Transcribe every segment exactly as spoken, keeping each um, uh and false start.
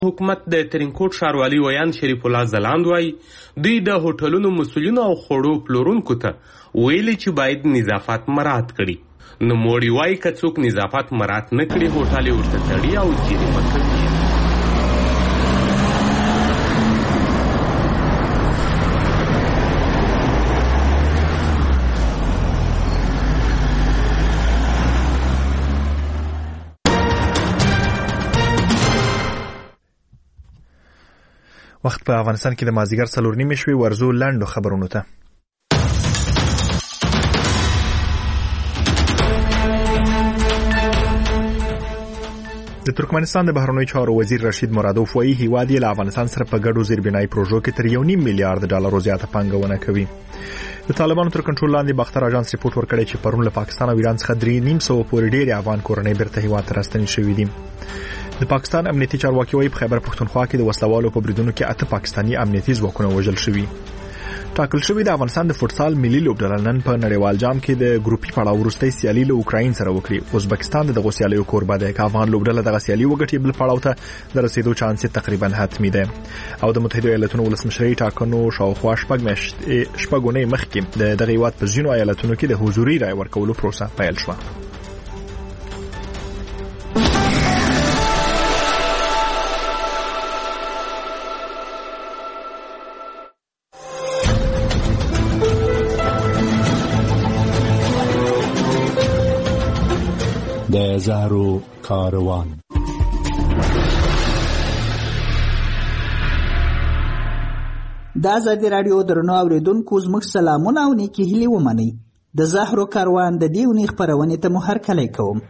حکومت د ترینکوټ ښاروالي ویان شریف الله ځلاند وایي دوی د هوټلونو مسؤلینو او خوړو پلورونکو ته ویلي چې باید نظافت مراعات کړي. نوموړي وایي که څوک نظافت مراعات نه کړي هوټل یې ورته تړي او جریمه کوي. وخت په افغانستان کې د مازدیګر څلور نیمې شوې. ورزو لنډو خبرونو ته. د ترکمنستان د بهرنیو چارو وزیر رشید مرادوف وایي هیواد یې له افغانستان سره په ګډو زیربنایي پروژو کې تر یو نیم میلیارډ ډالرو زیاته پانګونه کوي. د طالبانو تر کنټرول لاندې باختر اژانس ریپورت ورکړی چې پرون له پاکستان او ایران څخه درې نیم سوه پورې ډېرې افغان کورنۍ بیرته هیواد ته راستنې شوي دي. د پاکستان امنیتي چارواکي وایي په خیبر پښتونخوا کې د وسلوالو په بریدونو کې اته پاکستاني امنیتي ځواکونه وژل شوي. ټاکل شوی د افغانستان د فوټسال ملي لوبډله نن په نړیوال جام کې د ګروپي پړاو وروستۍ سیالي له اوکراین سره وکړي. ازبکستان د دغه سیالیو کوربه دی. که افغان لوبډله دغه سیالي وګټي بل پړاو ته د رسیدو چانس تقریبا حتمي دی. او د متحده ایالاتونو ولسمشرۍ ټاکنو شاوخوا شپږ میاشتې شپږ اونۍ مخکې د دغه هیواد په ځینو ایالتونو کې د حضوري رایې ورکولو پروسه پیل شوه. د زهرو کاروان. د ازادي راډیو درنو اوریدونکو زموږ سلامونه او نیکې هیلې ومنئ. د زهرو کاروان د دې اونۍ خپرونې ته مو هرکلی کوم.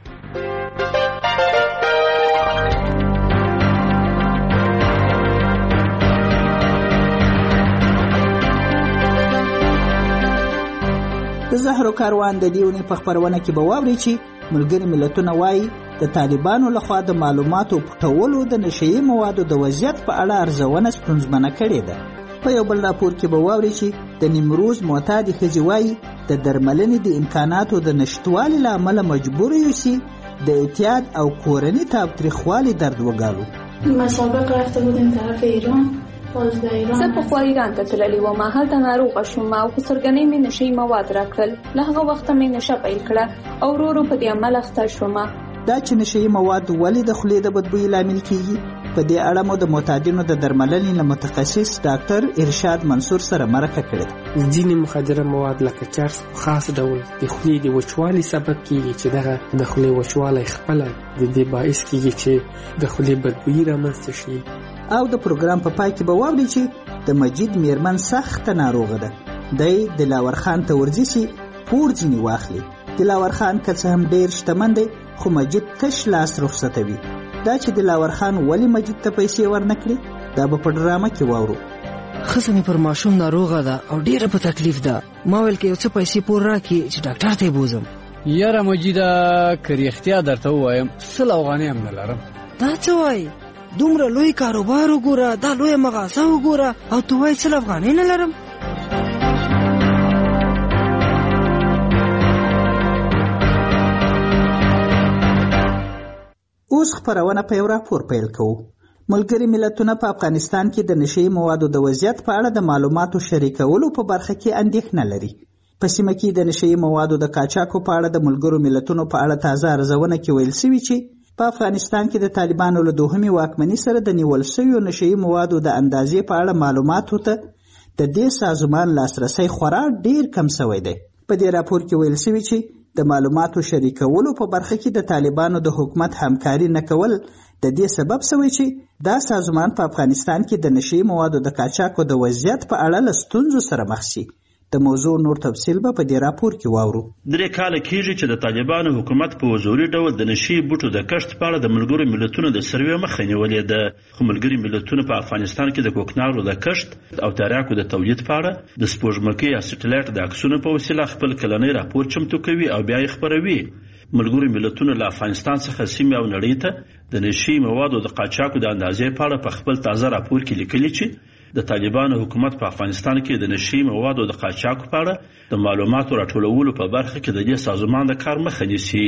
د زهرو کاروان د دې اونۍ په خپرونه کې به واورئ چې ملګري ملتونه وایي د طالبانو لخوا د معلوماتو پټولو د نشهیي موادو د وضعیت په اړه ارزونه ستونزمنه کړې ده. په یو بل راپور کې به واورئ چې د نیمروز معتادې ښځې وایي د درملنې د امکاناتو د نشتوالي له امله مجبور یوسي د اعتیاد او کورني تاوتریخوالي درد وګالو. مسابق رفته بودیم طرف ایران. زه پخوا ایران ته تللی وم. هلته ناروغه شوم او په سرګنۍ مې نشهیي مواد راکړل. له هغه وخته مې نشه پیل کړه او ورو ورو په دې عمل اخته شوم. دا چې نشهیي مواد ولې د خولې د بدبویي لامل کیږي په دې اړه مو د معتادینو د درملنې له متخصص ډاکټر ارشاد منصور سره مرکه کړې. ځینې مخدره مواد لکه چرس په خاص ډول د خولې د وچوالي سبب کیږي چې دغه د خولې وچوالی خپله د دې باعث کیږي چې د خولې بدبویي رامنځته شي. او د پروګرام په پای کې به واورئ چې د مجید میرمن سخته ناروغه ده. دی دلاور خان ته ورځي چې پور ځینې واخلي. دلاور خان که څه هم ډېر شتمن دی خو مجید تش لاس رخصتوي. دا چې دلاور خان ولې مجید ته پیسې ورنکړي دا به په ډرامه کې واورو. ښځه مې پر ماشوم ناروغه ده او ډېره په تکلیف ده. ما ویل که یو څه پیسې پور راکړي چې ډاکټر ته یې بوزم. یاره مجیده که رښتیا درته ووایم سل افغانۍ هم نه لرم. دا څه وایي؟ دومره لوی کاروبار وګوره، دا لویه مغازه وګوره او تو وایي سل افغانۍ نه لرم. اوس خپرونه په یو راپور پیل کوو. ملګري ملتونه په افغانستان کې د نشهیي موادو د وضعیت په اړه د معلوماتو شریکولو په برخه کې اندېښنه لري. په سیمه کې د نشهیي موادو د قاچاقو په اړه د ملګرو ملتونو په اړه تازه ارزونه کې ویل شوي چې په افغانستان کې د طالبانو له دوهمې واکمنۍ سره د نیول شویو نشهیي موادو د اندازې په اړه معلوماتو ته د دې سازمان لاسرسی خورا ډیر کم شوی دی. په دې راپور کې ویل شوي چې د معلوماتو شریکولو په برخه کې د طالبانو د حکومت همکاري نه کول د دې سبب شوی چې دا سازمان په افغانستان کې د نشهیي موادو د قاچاقو د وضعیت په اړه له ستونزو سره مخ شي. د موضوع نور تفصیل به په دې راپور کې واورو. درې کاله کېږي چې د طالبانو حکومت په حضوري ډول د نشهیي بوټو د کښت په اړه د ملګرو ملتونو د سروې مخه نیولې ده. خو ملګري ملتونه په افغانستان کې د کوکنارو د کښت او تریاکو د تولید په اړه د سپوږمکۍ یا سټلایټ د عکسونو په وسیله خپل کلنی راپور چمتو کوي او بیا یې خپروي. ملګرو ملتونه له افغانستان څخه سیمې او نړۍ ته د نشهیي موادو د قاچاقو د اندازې په اړه په خپل تازه راپور کې لیکلي چې د طالبانو حکومت په افغانستان کې د نشهیي موادو د قاچاقو په اړه د معلوماتو راټولولو په برخه کې د دې سازمان د کار مخه نیسي.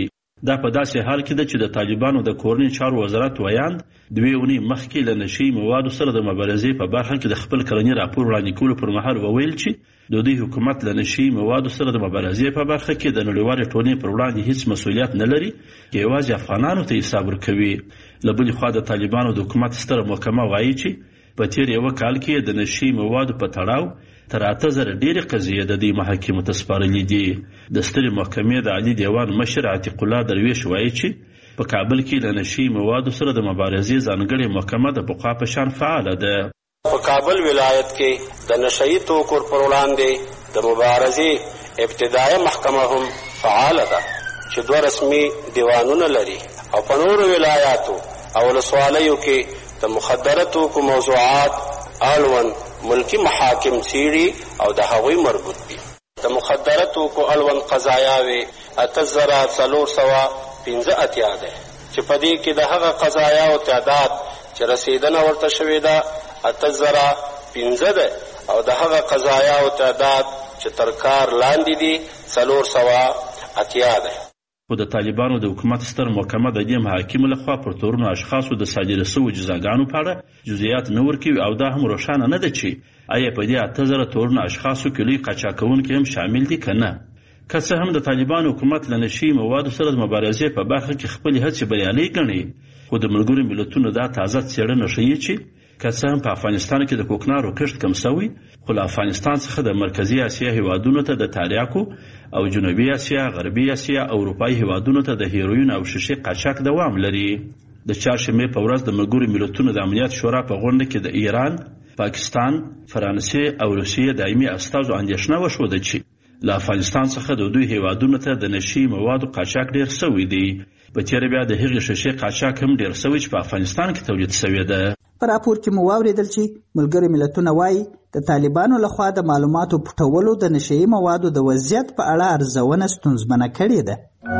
دا په داسې حال کې ده چې د طالبانو د کورنۍ چارو وزارت ویاند دوې اونۍ مخکې له نشي موادو سره د مبارزې په برخه کې د خپل کلني راپور وړاندې کولو پر مهال وویل چې د دوی حکومت له نشي موادو سره د مبارزې په برخه کې د نړیوالې ټولنې پر وړاندې هیڅ مسؤلیت نه لري، یوازې افغانانو ته حساب ورکوي. له بلې خوا د طالبانو د حکومت ستره محکمه وایي چې په تیر یوه کال کې د نشي موادو په تړاو تر اته زره ډېرې قضیې د دې محاکمو ته سپارلې دي. د سترې محکمې د عالي دیوان مشر عتیق الله درویش وایي چې په کابل کې له نشي موادو سره د مبارزې ځانګړې محکمه د پخوا په شان فعاله ده. په کابل ولایت کې د نشئی توکو پر وړاندې د مبارزې ابتدایي محکمه هم فعاله ده چې دوه رسمي دیوانونه لري او په نورو ولایاتو او ولسوالیو کې د مخدره توکو موضوعات اړوند ملکی محاکم څیړي او د هغوی مربوط دي. د مخدره توکو اړوند قضایاوې اته زره څلور سوه پنځه اتیا ده چې په دې کې د هغه قضایاو تعداد چې رسیدنه ورته شوې ده اته زره پنځه ده او د هغه قضایاو تعداد چې تر کار لاندې دي څلور سوه اتیا ده. خو د طالبانو د حکومت ستر محکمه د دې محاکمو لخوا پر تورنو اشخاصو د صادره سوو جزاګانو په اړه جزئیات نه ورکوي او دا هم روښانه نه ده چې آیا په دې اته زره تورنو اشخاصو کې لوی قاچاقونکي هم شامل دي که نه. که څه هم د طالبانو حکومت له نشي موادو سره د مبارزې په برخه کې خپلې هڅې بریالۍ ګڼي، خو د ملګرو ملتونو دا تازه څېړنه ښیي چې که څه هم په افغانستان کې د کوکنارو کښت کم شوی، خو له افغانستان څخه د مرکزي اسیا هیوادونو ته د تریاکو او جنوبي اسیا، غربي اسیا او اروپایي هیوادونو ته د هیروین او شیشې قاچاق دوام لري. د چهارشنبې په ورځ د ملګرو ملتونو د امنیت شورا په غونډه کې د ایران، پاکستان، فرانسې او روسیې دایمي استازو اندېښنه وښوده چې له افغانستان څخه د دوی هیوادونو ته د نشي موادو قاچاق ډېر سوی دی. په تېره بیا د هغې شیشې قاچاق هم ډېر سوی چې په افغانستان کې تولید سوې ده. په راپور کې مو واورېدل چې ملګري ملتونه وایي د طالبانو لخوا د معلوماتو پټولو د نشئی موادو د وضعیت په اړه ارزونه ستونزمنه کړې ده.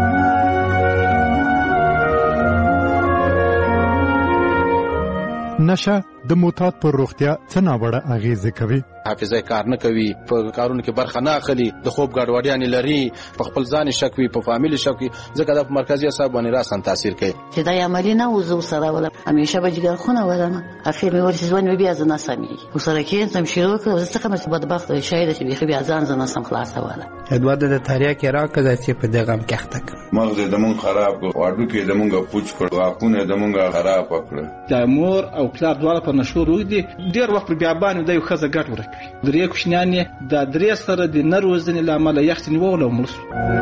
نشه د معتاد پر روغتیا څه ناوړه اغیزه کوي؟ حافظه کار نه کوي، په کارونو کې برخه نه اخلي، د خوب ګډوډیانې لري، په خپل ځان شک وي، په فامیل شک وي، ځکه د مرکزي اعصاب باندې راسن تاثیر کوي. چې دا عملی نه وزو سره ولا همیشه به جګر خونه ولنه اخر مې ورته ځوان بیا ځنه سمي وسره کې تم شروع کړ څه کوم بدبخت شاید چې بیا ځان ځنه سم خلاص ولا ادواد د تاریخ کې راکړه چې په دغه کې اخته کړ مغز د مون خراب کړ، واډو کې د مونږه پوچ کړ، واکونه د مونږه خراب کړ. د مور او پلار دواړه په نشو روي دي ډیر وخت بیا باندې د یو خزه ګټ ورکوي. درې کوشنانې د درې سره د نروزنې لامل یخت نیول او ملس.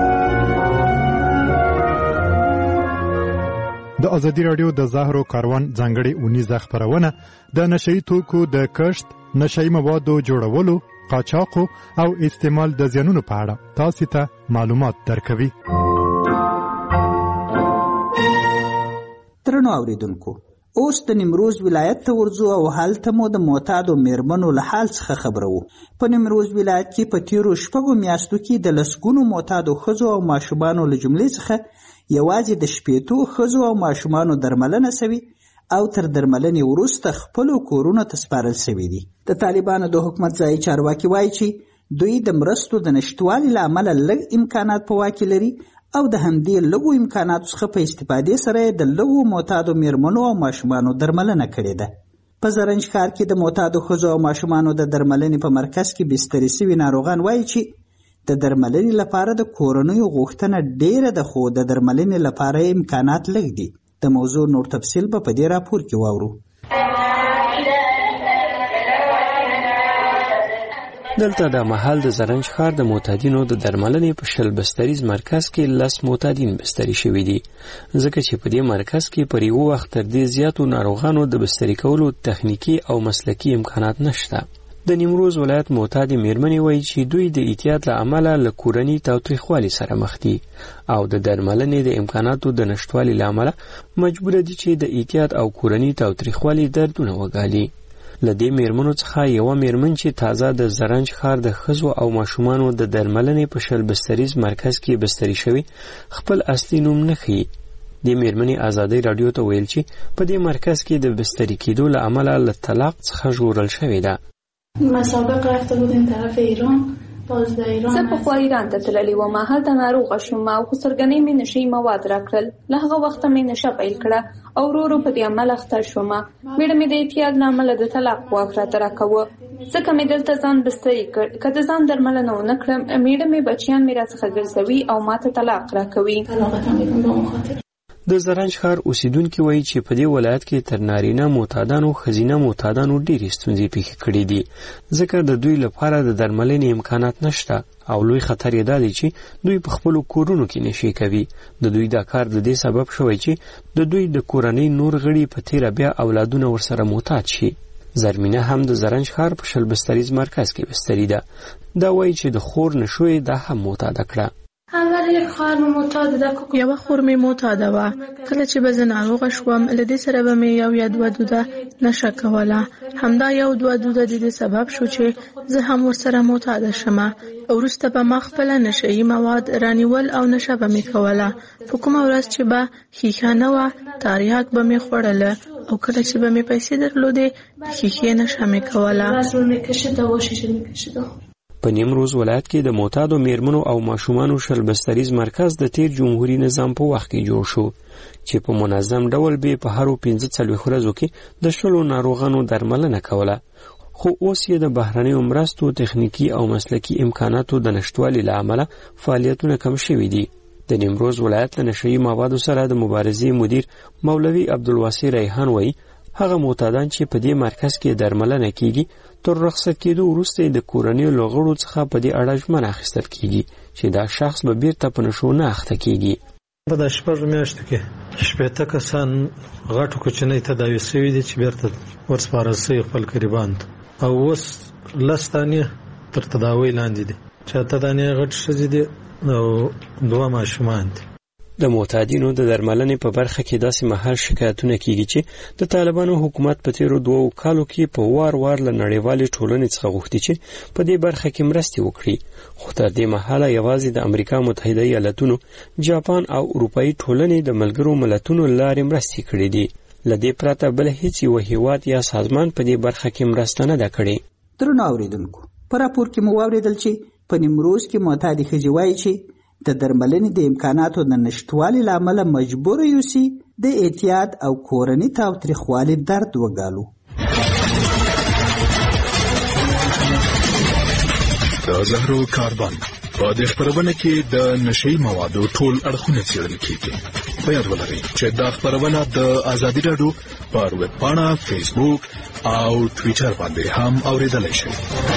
د ازادي رادیو د زهرو کاروان ځانګړي اونیزه خبرونه د نشئی توکو د کښت، نشئی موادو جوړولو، قاچاقو او استعمال د زیانونو په اړه تاسو ته معلومات درکوي. درنو اوریدونکو، اوس د نیمروز ولایت ته ورځو او هلته مو د معتادو میرمنو له حال څخه خبرو. په نیمروز ولایت کې په تیرو شپږو میاشتو کې د لسګونو معتادو ښځو او ماشومانو له جملې څخه یوازې د شپېتو ښځو او ماشومانو درملنه سوي او تر درملنې وروسته خپلو کورونو ته سپارل سوي دي. د طالبانو د حکومت ځایي چارواکي وایي چې دوی د مرستو د نشتوالي له امله لږ امکانات په واک کې لري او د همدې لږو امکاناتو څخه په استفادې سره د لږو معتادو میرمنو او ماشومانو درملنه کړې ده. په زرنج ښار کې د معتادو ښځو او ماشومانو د درملنې په مرکز کې بسترې سوي ناروغان وایي چې د درملنې لپاره د کورنیو غوښتنه ډیره ده، خو د درملنې لپاره امکانات لږ دي. د موضوع نور تفصیل به په دې راپور کې واورو. دلته د مهال د زرنج ښار د معتادینو د درملنې په شل بستریز مرکز کې لس معتادین بستري شوي دي، ځکه چې په دې مرکز کې پر یو وخت تر دې زیاتو ناروغانو د بستري کولو تخنیکی او مسلکي امکانات نشته. د نیمروز ولایت معتاد میرمنې وایي چې دوی د احتیاط له امله له کورني تاوتریخوالي سره مخ دي او د درملنې د امکاناتو د نشتوالي له امله مجبور دي چې د احتیاط او کورني تاوتریخوالي دردونه وګالي. له دې میرمنو څخه یوه میرمن چې تازه د زرنج ښار د ښځو او ماشومانو د درملنې په شل بستریز مرکز کې بستري شوي خپل اصلي نوم نه ښیي. دې میرمنې ازادۍ راډیو ته ویل چې په دې مرکز کې د بستري کېدو له امله له طلاق څخه ژغورل شوې ده. مسابقه رفته بودیم طرف ایران و زه پخوا ایران ته تللی وم، هلته ناروغه شوم او خو سرګنۍ مې نشي مواد راکړل. له هغه وخته مې نشه پیل کړه او ورو ورو په دې عمل اخته شوم. میړه مې د اعتیاد له امله د طلاق واک راته راکاوه، ځکه مې دلته ځان بستري کړ. که د ځان درملنه ونه کړم، میړه مې بچیان مې راڅخه ګرځوي او ماته طلاق راکوي. د زرنج ښار اوسیدونکي وایي چې په دې ولایت کې تر نارینه معتادانو ښځینه معتادانو ډېرې ستونزې پیښې کړې دي، ځکه د دوی لپاره د درملنې امکانات نشته او لوی خطر یې دا دی چې دوی په خپلو کورونو کې نشي کوي. د دوی دا کار د دې سبب شوی چې د دوی د کورنۍ نور غړي په تیره بیا اولادونه ورسره معتاد شي. زرمینه هم د زرنج ښار په شل بستریز مرکز کې بستري ده. دا وایي چې د خور نشوې دا هم معتاده کړه. یوه خور مې معتاده وه. کله چې به زه ناروغه شوم، له دې سره به مې یو یا دوه دوده نشه کوله. همدا یو دوه دوده د دې سبب شو چې زه هم ورسره معتاده شم. وروسته به ما خپله نشهیي مواد رانیول او نشه به مې کوله. په کومه ورځ چې به ښیښه نه وه، تریاک به مې خوړله او کله چې به مې پیسې درلودې، د ښیښې نشه مې کوله. په نیمروز ولایت کې د معتادو میرمنو او ماشومانو شل بستریز مرکز د تیر جمهوریت نظام په وخت کې جوړ شو چې په منظم ډول به په هرو پنځه څلوېښت ورځو کې د شلو ناروغانو درملنه کوله. خو اوس یې د بهرنیو مرستو، تخنیکی او مسلکي امکاناتو د نشتوالي له امله فعالیتونه کم شوي دي. د نیمروز ولایت له نشهیي موادو سره د مبارزې مدیر مولوي عبدالواسع ریحان وایي هغه معتادان چې په دې مرکز کې درملنه کیږي تر رخصت کېدو وروسته د کورنیو له غړو څخه په دې اړه ژمنه اخیستل کیږي چې دا شخص به بیرته په نشو نه اخته کیږي. په دا شپږ میاشتو کې شپېته کسان غټو کوچنۍ تداوي شوي دي چې بیرته ورسپارل شوي خپل قریبان ته، او اوس لس دانې تر تداوۍ لاندې دي چې اته دانې غټ ښځې دي او دوه ماشومان دي. د معتادینو د درملنې په برخه کې داسې مهال شکایتونه کیږي چې د طالبانو حکومت په تیرو دوو کالو کې په وار وار له نړیوالې ټولنې څخه غوښتي چې په دې برخه کې مرستې وکړي، خو تر دې مهاله یوازې د امریکا متحده ایالتونو، جاپان او اروپایي ټولنې د ملګرو ملتونو لارې مرستې کړې دي. له دې پرته بل هیڅ یو هیواد یا سازمان په دې برخه کې مرسته نه ده کړې. درنو اوریدونکو، په راپور کې مو واوریدل چې په نیمروز کې معتادې ښځې وایي چې د درملنې د امکاناتو د نشتوالي له امله مجبور یوسي د اعتیاد او کورني تاوتریخوالي درد وګالو. د زهرو کاربن په دې خبرونه کې د نشي موادو ټول اړخونه څېړل کیږي. په یاد ولرئ چې دا خبرونه د ازادي راډیو پر ویب پاڼه، فیسبوک او ټویټر باندې هم اوریدلای شئ.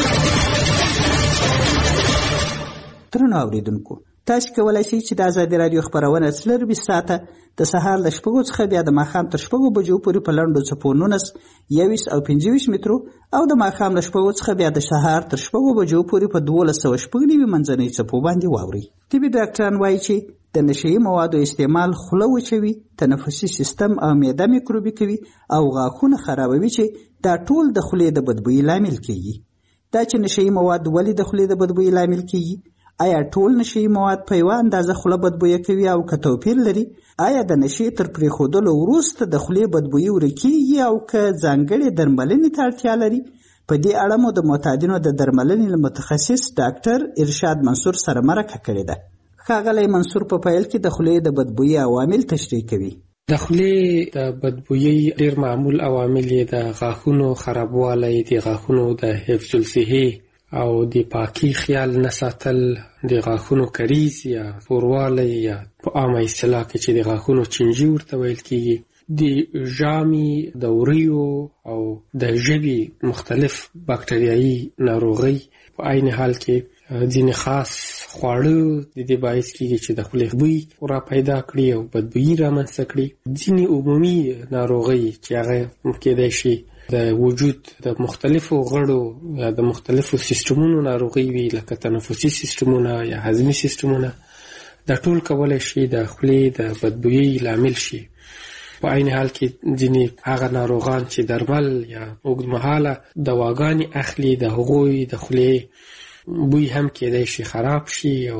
درنو اوریدونکو، تاسو کولای شئ چې د ازادي راډیو خبرونه څلرویشت ساعته د سهار له شپږو څخه بیا د ماښام تر شپږو بجو پورې په لنډو څپو نولس، یوویشت او پنځه ویشت مترو او د ماښام له شپږو څخه بیا د سهار تر شپږو بجو پورې په دولس سوه شپږ نوي منځنۍ څپو باندې واورئ. طبي ډاکټران وایي چې د نشهیي موادو استعمال خوله وچوي، تنفسي سیستم او معده میکروبي کوي او غاښونه خرابوي چې دا ټول د خولې د بدبویي لامل کیږي. دا چې نشهیي مواد ولې د خولې د بدبویي لامل کیږي، آیا ټول نشهیي مواد په یوه اندازه خوله بدبویه کوي او که توپیر لري، آیا د نشې تر پرېښودلو وروسته د خولې بدبویي ورکیږي او که ځانګړې درملنې ته اړتیا لري، په دې اړه مو د معتادینو د درملنې له متخصص ډاکټر ارشاد منصور سره مرکه کړې ده. ښاغلی منصور په پیل کې د خولې د بدبویي عوامل تشریح کوي. د خولې د بدبویي ډېر معمول عوامل یې د غاښونو خرابوالی، د غاښونو د حفظ الصحې او د پاکي خیال نه ساتل، د غاښونو کریز یا توروالی یا په عامه اصطلاح کې چې د غاښونو چینجي ورته ویل کیږي، د ژامې، د وریو او د ژبې مختلف باکټریایي ناروغۍ، په عین حال کې ځینې خاص خواړه د دې باعث کیږي چې د خولې بوی را پیدا کړي او بدبویي رامنځته کړي. ځینې عمومي ناروغۍ چې هغه کېدای شي د وجود د مختلفو غړو یا د مختلفو سیستمونو ناروغي وي، لکه تنفسي سیستمونه یا هضمي سیستمونه، دا ټول کولی شي د خولې د بدبویي لامل شي. په عین حال کې ځینې هغه ناروغان چې درمل یا اوږدمهاله دواګانې اخلي، د هغوی د خولې بوی هم کېدای شي خراب شي، او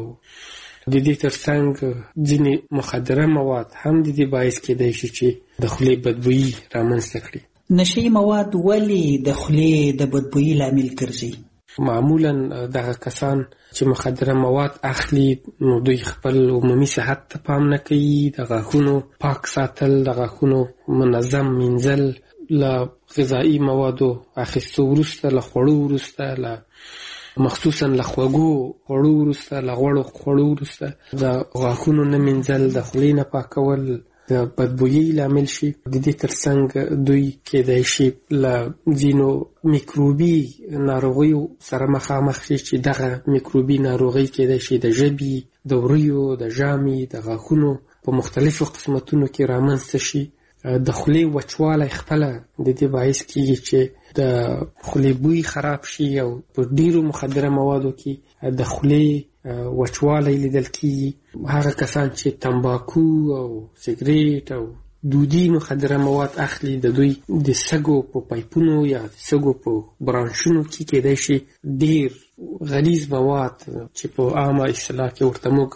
د دې ترڅنګ ځینې مخدره مواد هم د دې باعث کېدای شي چې د خولې بدبویي رامنځته کړي. نشهیي مواد ولې د خولې د بدبویي لامل ګرځي؟ معمولا دغه کسان چې مخدره مواد اخلي نو دوی خپل عمومي صحت ته پام نه کوي، د غاښونو پاک ساتل، د غاښونو منظم مینځل، له غذایي موادو اخیستو وروسته، له خوړو وروسته، له مخصوصا له خوږو خوړو وروسته، له غوړو خوړو وروسته د غاښونو نه مینځل، د خولې نه پاکول د بدبویي لامل شي. د دې ترڅنګ دوی کېدای شي له ځینو میکروبي ناروغیو سره مخامخ شي چې دغه میکروبي ناروغۍ کېدای شي د ژبې، د وریو، د ژامې، د غاښونو په مختلفو قسمتونو کې رامنځته شي. د خولې وچوالی خپله د دې باعث کېږي چې د خولې بوی خراب شي او په ډیرو مخدره موادو کې د خولې وچوالی لیدل کېږي. هغه کسان چې تمباکو او سګریټ او دودي مخدره مواد اخلي د دوی د سږو په پایپونو یا د سږو په برانشونو کې کېدای شي ډیر غلیظ مواد چې په عامه اصطلاح کې ورته موږ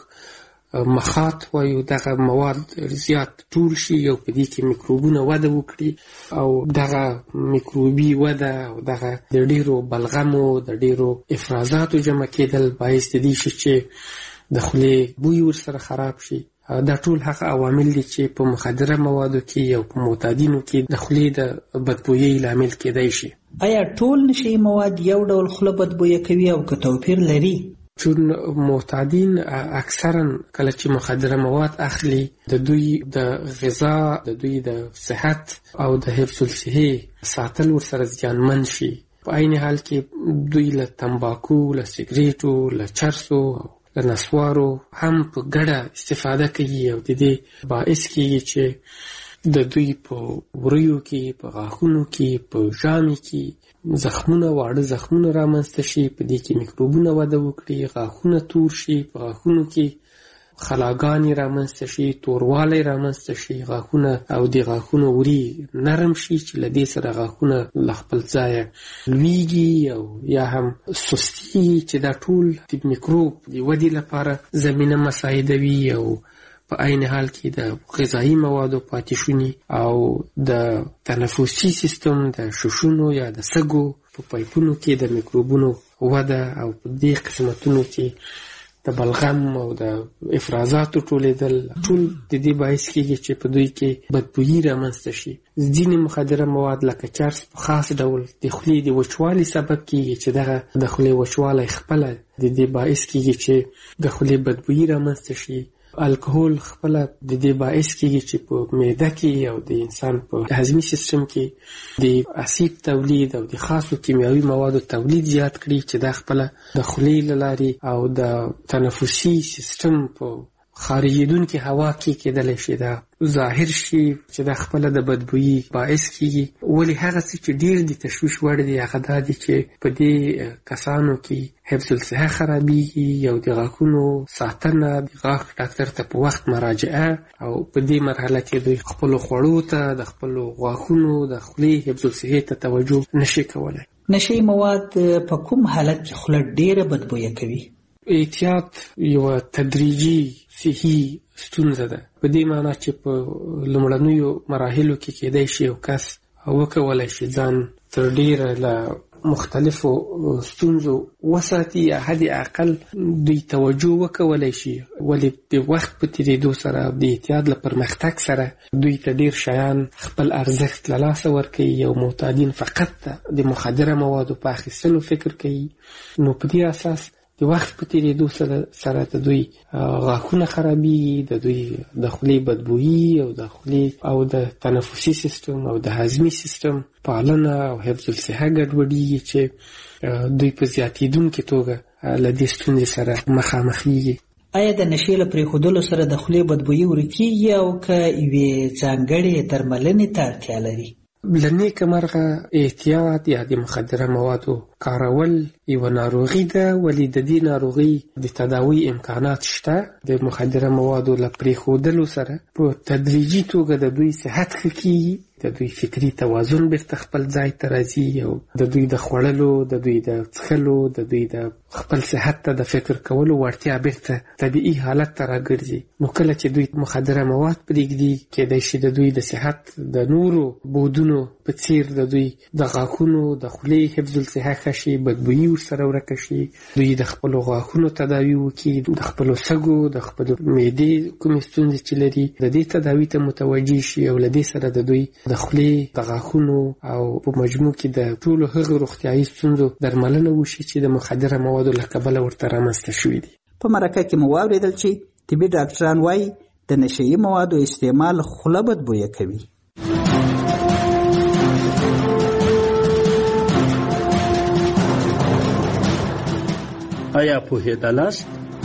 مخاط وایو، دغه مواد زیات ټول شي او په دې کې میکروبونه وده وکړي او دغه میکروبي وده او دغه د ډیرو بلغمو د ډیرو افرازاتو جمع کېدل باعث د دې شي چې د خولې بوی ورسره خراب شي. دا ټول هغه عوامل دي چې په مخدره موادو کې او په معتادینو کې د خولې د بدبویۍ لامل کېدای شي. آیا ټول نشي مواد یو ډول خوله بدبویه کوي او که توپیر لري؟ چون معتادین اکثرا کله چې مخدره مواد اخلي د دوی د غذا، د دوی د صحت او د حفظ الصحې ساتل ورسره زیانمن شي. په عین حال کې دوی له تمباکو، له سګریټو، له چرسو، له نسوارو هم په ګډه استفاده کوي او د دې باعث کېږي چې د دوی په وریو کې، په غاښونو کې، په ژامې کې زخمونه، واړه زخمونه رامنځته شي، په دې کې میکروبونه وده وکړي، غاښونه تور شي، په غاښونو کې خلاګانې رامنځته شي، توروالی رامنځته شي، غاښونه او د غاښونو وری نرم شي چې له دې سره غاښونه له خپل ځایه لویږي او یا هم سستي چې دا ټول د میکروب د ودې لپاره زمینه مساعدوي او په عین حال کې د غذایي موادو پاتې شوني او د تنفسي سیستم د ششونو یا د سږو په پایپونو کې د میکروبونو وده او په دې قسمتونو کې د بلغم او د افرازاتو ټولېدل ټول د دې باعث کېږي چې په دوی کې بدبویي رامنځته شي. ځینې مخدره مواد لکه چرس په خاص ډول د خولې د وچوالي سبب کېږي چې دغه د خولې وچوالی خپله د دې باعث کېږي چې د خولې بدبویي رامنځته شي. الکحول خپله د دې باعث کېږي چې په معده کې او د انسان په هضمي سیستم کې د اسید تولید او د خاصو کیمیاوي موادو تولید زیات کړي چې دا خپله د خولې له لارې او د تنفسي سیستم په خارجېدونکې هوا کې کېدلی شي دا ظاهر شي چې دا خپله د بدبویي باعث کېږي. ولې هغه څه چې ډېر د تشویش وړ دی هغه دا دی چې په دې کسانو کې حفظ الصحه خرابېږي او د غاښونو ساتنه، د غاښ ډاکټر ته په وخت مراجعه او په دې مرحله کې دوی خپلو خوړو ته، د خپلو غاښونو، د خولې حفظ الصحې ته توجه نشي کولی. نشي مواد په کوم حالت کې خوله ډېره بدبویه کوي؟ احتیاط یوه تدریجي صحي ستونزه ده، په دې معنی چې په لومړنیو مراحلو کې کېدای شي یو کس وکولی شي ځان تر ډېره له مختلفو ستونزو وساتي یا حد اقل دوی توجه وکولی شي. ولې د وخت په تېرېدو سره د احتیاط له پرمختګ سره دوی ته ډېر شیان خپل ارزښت له لاسه ورکوي او معتادین فقط د مخدره موادو په اخیستلو فکر کوي. نو په دې اساس د وخت په تېرېدو سره سره د دوی غاښونه خرابېږي، د دوی د خولې بدبویي او د خولې او د تنفسي سیستم او د هضمي سیستم پالنه او حفظ الصحه ګډوډېږي چې دوی په زیاتېدونکې توګه له دې ستونزې سره مخامخېږي. آیا د نشې له پرېښودلو سره د خولې بدبویي ورکېږي او که یوې ځانګړې درملنې ته اړتیا لري؟ له نیکه مرغه احتیاط یا د مخدره موادو کارول یوه ناروغي ده، ولې د دې ناروغي د تداوی امکانات شته. د مخدره موادو له پرېښودلو سره په تدریجي توګه د دوی صحت ښه کېږي، د دوی فکري توازن بیرته خپل ځای ته راځي او د دوی د خوړلو، د دوی د څښلو، د دوی د خپل صحت ته د فکر کولو وړتیا بیرته طبیعي حالت ته راګرځي. نو کله چې دوی مخدره مواد پرېږدي، کېدای شي د دوی د صحت د نورو بودونو په څیر د دوی د غاښونو د خولې حفظ الصحه ښه شي، بدبویي ورسره ورکه شي، دوی د خپلو غاښونو تداوي وکړي، د خپلو سږو د خپلو معدې کومې ستونزې چې لري د دې تداوي ته متوجه شي، او له دې سره د دوی د خولې د غاښونو او په مجموع کې د ټولو هغو روغتیایي ستونزو درملنه وشي چې د مخدره موادو له کبله ورته رامنځته شوي دي. په مرکه کې مو واورېدل چې طبي ډاکټران وایي د نشهیي موادو استعمال خوله بدبویه کوي. آیا پوهېدلاست؟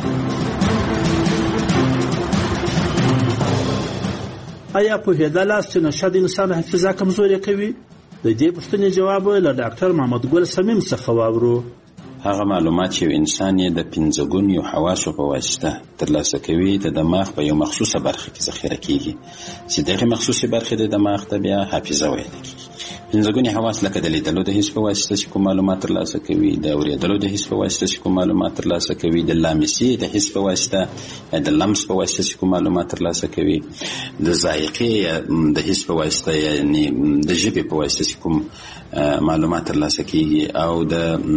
آیا پوهېدلاست چې نشه د انسان حافظه کمزورې کوي؟ د دې پوښتنې جواب له ډاکټر محمد ګل صمیم څخه واورو. هغه معلومات چې انسان یې د پنځه ګونیو حواسو په واسطه ترلاسه کوي د دماغ په یو مخصوصه برخه کې ذخیره کیږي، چې دغه مخصوصه برخه د دماغ ته بیا حافظه ویل کیږي. پنځه ګونی حواس لکه د لیدلو د حس په واسطه چې کوم معلومات ترلاسه کوي، د اورېدلو د حس په واسطه چې کوم معلومات ترلاسه کوي، د لامسي د حس په واسطه، د لمس په واسطه چې کوم معلومات ترلاسه کوي، د ذائقې د حس په واسطه یعنی د ژبې په واسطه چې کوم معلومات ترلاسه کیږي، او د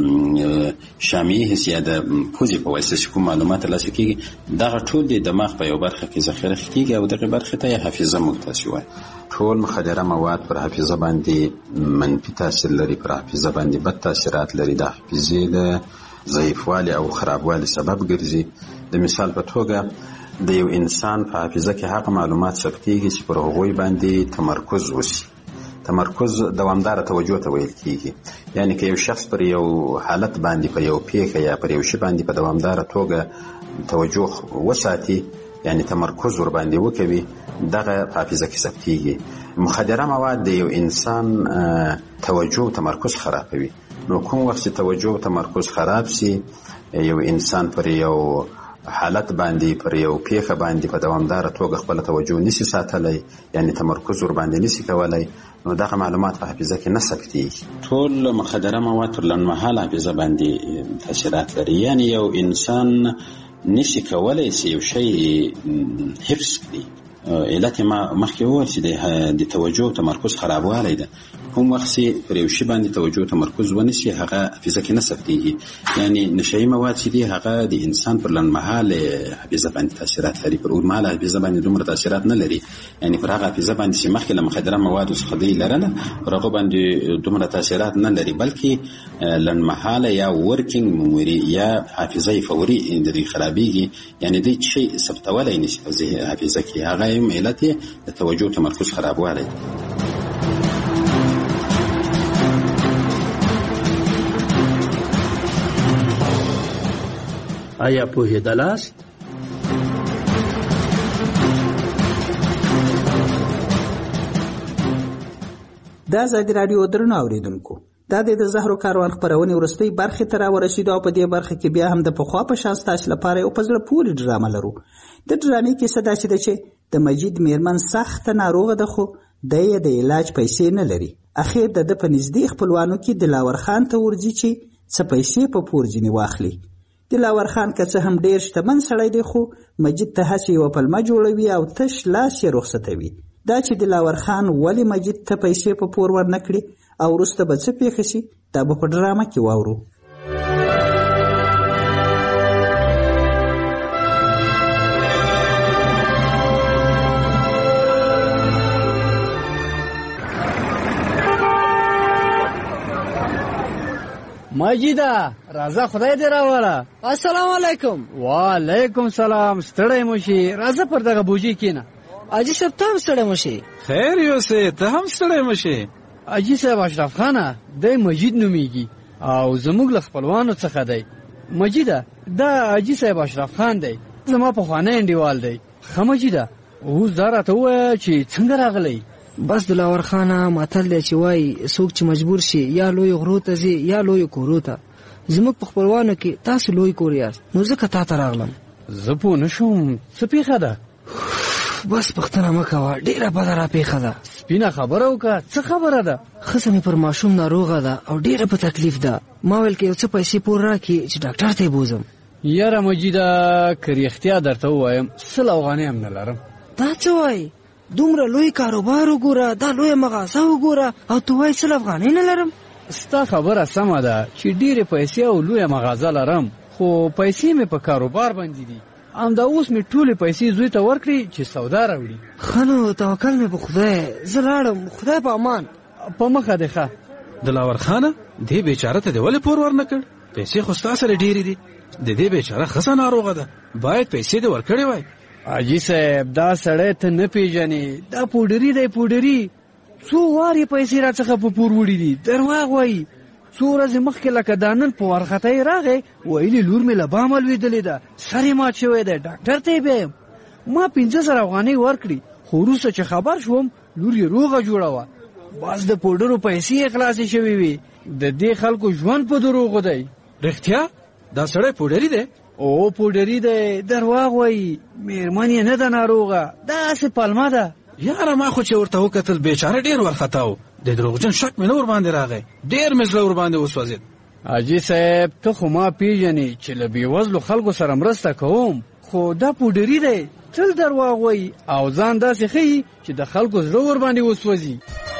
شامعي حس یا د پوزې په واسطه چې کوم معلومات ترلاسه کیږي. دغه ټول د دماغ په یو برخه کې ذخیره کیږي او دغه برخه ته حافظه موږ تاسو وایي. ټول مخدره مواد پر حافظه باندې منفي تاثیر لري، پر حافظه باندې بد تاثیرات لري، د حافظې د ضعیفوالي او خرابوالي سبب ګرځي. د مثال په توګه د یو انسان په حافظه کې هغه معلومات ثبتېږي چې پر هغوی باندې تمرکز وشي. تمرکز دوامداره توجه ته ویل کیږي، یعنی که یو شخص پر یو حالت باندې په یو پیښه یا پر یو شی باندې په دوامداره توګه توجه وساتي، یعنی تمرکز ور باندې وکوي، دغه حافظه کې ثبتېږي. مخدره مواد د یو انسان توجه او تمرکز خرابوي. نو کوم وخت چې توجه او تمرکز خراب شي، یو انسان پر یو حالت باندې پر یو پیښه باندې په دوامداره توګه خپل توجه نشي ساتلی، یعنی تمرکز ور باندې نشي کولای، نو دغه معلومات په حافظه کې نه ثبتېږي. ټول مخدره مواد پر لنډمهاله حافظه باندې تاثیرات لري، یعنی یو انسان نشي کولای چې یو شی حفظ کړي. علت ما مخکې وویل چې د توجه او تمرکز خرابوالی ده. کوم وخت چې پر یو شي باندې توجه او تمرکز ونشي، هغه حافظه کې نه ثبتېږي. یعنی نشهیي مواد چې دي هغه د انسان پر لنډمهاله حافظه باندې تاثیرات لري، پر اوږدمهاله حافظه باندې دومره تاثیرات نه لري. یعنی پر هغه حافظه باندې چې مخکې له مخدره موادو څخه دی لرله، پر هغه باندې دومره تاثیرات نه لري، بلکې لنډمهاله یا ورکینګ میموري یا حافظه فوري د دې خرابېږي. یعنی دوی شی ثبتولی نشي په حافظه کې، هغه هم علت یې د توجه او تمرکز خرابوالی دی. آیا پوهېدلاست؟ دا ازادي راډیو درنو اوریدونکو، دا د زهرو کاروان خپرونې وروستۍ برخې ته راورسېدو او په دې برخه کې بیا هم د پخوا په شان ستاسو لپاره یو په زړه پورې ډرامه لرو. د ډرامې کیسه داسې ده چې د مجید میرمن سخته ناروغه ده، خو دی یې د علاج پیسې نه لري. اخر د ده په نږدې خپلوانو کې دلاور خان ته ورځي چې څه پیسې په پور ځینې واخلي. دلاور خان که څه هم ډېر شتمن سړی دی، خو مجید ته هسې یوه پلمه جوړوي او تش لاس یې رخصتوي. دا چې دلاور خان ولې مجید ته پیسې په پور ورنه کړي او وروسته به څه پېښه شي، دا به په ډرامه کې واورو. مجیده راځه، خدای دې راوړه. السلام علیکم. وعلیکم سلام. ستړی مو شي، راځه پر دغه بوجي کېنه. اجي صاحب ته هم ستړی مو شي. خیر یوسې، ته هم ستړی مو شي. اجي صاحب اشرف خانه دی مجید نومیږي او زموږ له خپلوانو څخه دی. مجیده دا اجي صاحب اشرف خان دی، زما پخوانی انډیوال دی. ښه مجیده، اوس دا راته ووایه چې څنګه راغلی. بس دلاور خانه متل دی چې وایي څوک چې مجبور شي یا لوی غرو ته ځي یا لوی کورو ته. زموږ په خپلوانو کې تاسو لوی کور یاست، نو ځکه تا ته راغلم. زه پوه نه شوم څه پېښه ده. بس پختنه مکوه ډیره بده را پیښه ده. سپینه خبره وکړه. څه خبره ده؟ ښځه مې پر ماشوم ناروغه ده او ډیره په تکلیف ده. ما ویل که یو څه پیسې پور راکړي چې ډاکټر ته یې بوزم. یاره مجیده که رښتیا درته ووایم سل افغانۍ هم نه لرم. دا څه وایي؟ دومره لوی کاروبار وګوره، دا لویه مغازه وګوره او ته وایي سل افغانۍ نه لرم. ستا خبره سمه ده چې ډیرې پیسې او لویه مغازه لرم، خو پیسې مې په کاروبار باندې دي. همدا اوس مې ټولې پیسې زوی ته ورکړي چې سودا راوړي. ښه نو توکل مې په خدای، زه لاړم. خدای په امان. په مخه دې ښه. دلاور خانه دې بیچاره ته دې ولې پور ورنه کړ؟ پیسې خو ستا سره ډېرې دي. د دې بیچاره ښځه ناروغه ده، باید پیسې دې ورکړې وای. حاجي صاحب دا سړی ته نه پیژنې، دا پوډري دی پوډري. څو وارې پیسې راڅخه په پور وړي دي. درواغ وایي. څو ورځې مخکې لکه دا نن په وارخطۍ راغی، ویلي لور مې له بامه لوېدلې ده، سر یې مات شوی دی، ډاکټر ته یې بیایم. ما پنځه زره افغانۍ ورکړي، خو وروسته چې خبر شوم لور یې روغه جوړه وه. بس د پوډرو پیسې یې خلاصې شوې وي. د دې خلکو ژوند په دروغو دی. رښتیا دا سړی پوډري دی؟ او پوډري دی، درواغ وایي. مېرمن یې نه ده ناروغه، داسې پلمه ده. یاره ما خو چې ورته وکتل بیچاره ډېر وارخطا و. د دروغجن شک مې نه ورباندې راغی، ډېر مې زړه ورباندې وسوځېد. حاجي صاحب ته خو ما پیژنې چې له بېوزلو خلکو سره مرسته کوم، خو دا پوډري دی، تل درواغ وایي او ځان داسې ښیي چې د خلکو زړه ورباندې وسوځي.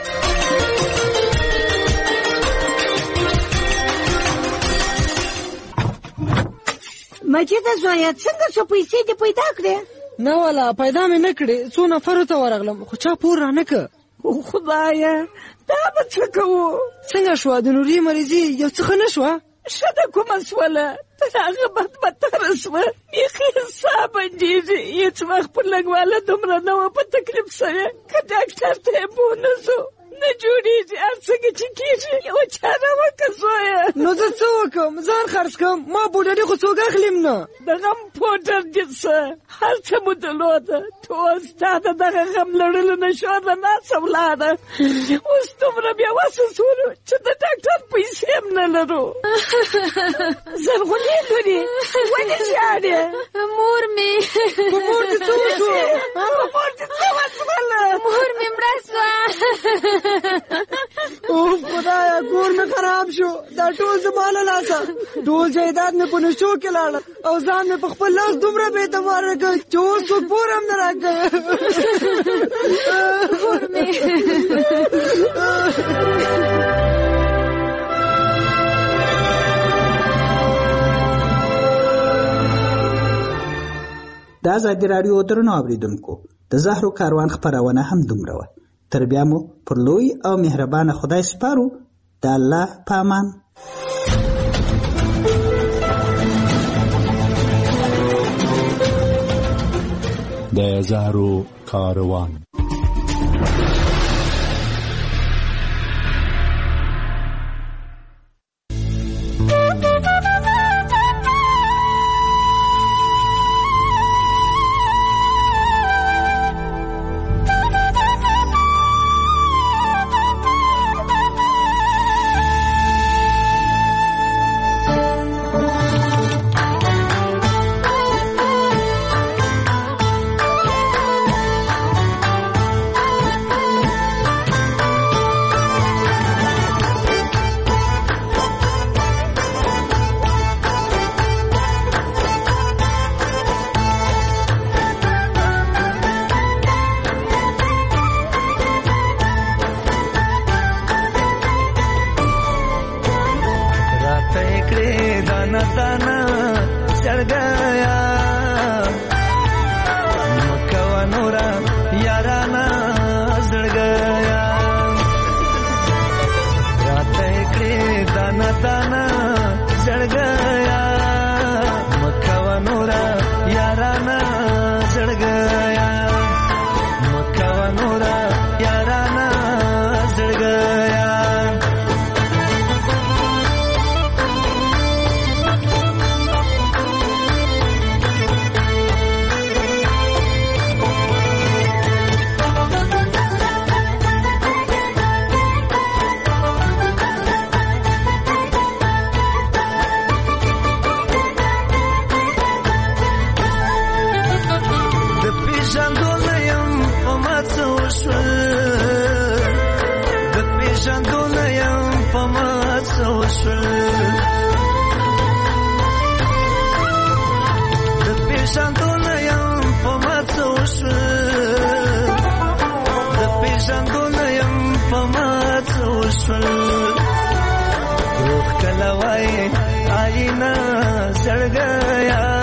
مجیده زویه څنګه څو پیسې دې پیدا کړې؟ نه والا پیدا مې نه کړې، څو نفرو ته ورغلم خو چا پور را نه که. خدایه دا به څه کوو؟ څنګه شوه د نوري مریضي یو څه ښه نه شوه؟ ښه ده کومه سوله، تر هغه بد بدتره سوه. بیخي ساه بندېږي. هېڅ وخت پر لږواله دومره نه وه په تکلیف سوې. که ډاکټر ته یې پوه نه سو نه جوړېږي، هر څنګه چې کېږي یوه چاره وکړه زویه. نو زه څه وکړم؟ ځان خرڅ کړم. ما پوډري خو څوک اخلم نه. د غم پوډر دې څه هر څه مو درلوده، ټول ستا د دغه غم لړلو نه شور له ناسه ولاړه. اوس دومره بېوسه سولو چې د ډاکټر پیسې هم نه لرو. زرغونې لورې ولې ژاړې؟ مور مې په مور دې څه وشو؟ په مور دې څه وشوله؟ مور مې مړه سوه. اوف خدایا کور مې خراب شو، دا ټول زما له لاسه. ټول جایداد مې په نشو کې لاړل او ځان مې په خپل لاس دومره بې اعتباره کړ چې اوس څوک پور هم نه راکوي. مور مې د ازادي راډیو درنو اوریدونکو، د زهرو کاروان خپرونه هم دومره وه. تر بیا مو پر لوی او مهربانه خدای سپارو. د الله په امان. د زهرو کاروان. وشول د پیژندونه یم په ما څه وشول د پیژندونه یم په ما څه وشول روح کله وای آیینه زړګیا